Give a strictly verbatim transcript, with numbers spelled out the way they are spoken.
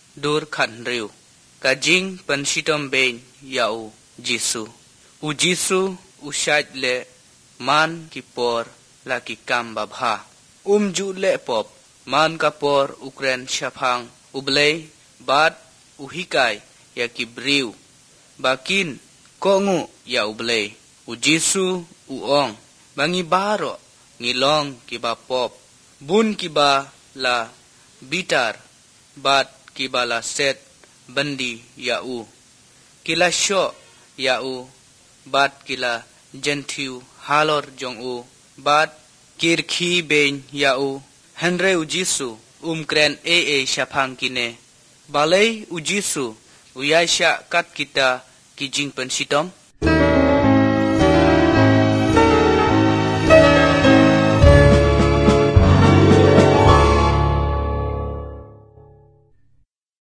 dur khan riu ka jing pen shitom ben yau Jisu u Jisu u shait le man ki por la ki kam babha um ju le pop man ka por ukren shaphang ublei bat u hikai ya ki briu bakin kongu ya ublei u Jisu u ong bangi baro ngilong ki ba pop bun ki ba la bitar bat ki ba la set bandi ya u kila sho ya u bat kila gentiu halor jong u bat kirkhi ben ya u henre u Jisu umkren e e shaphang kine balei u Jisu uyai sha kat kita kijing pen sitom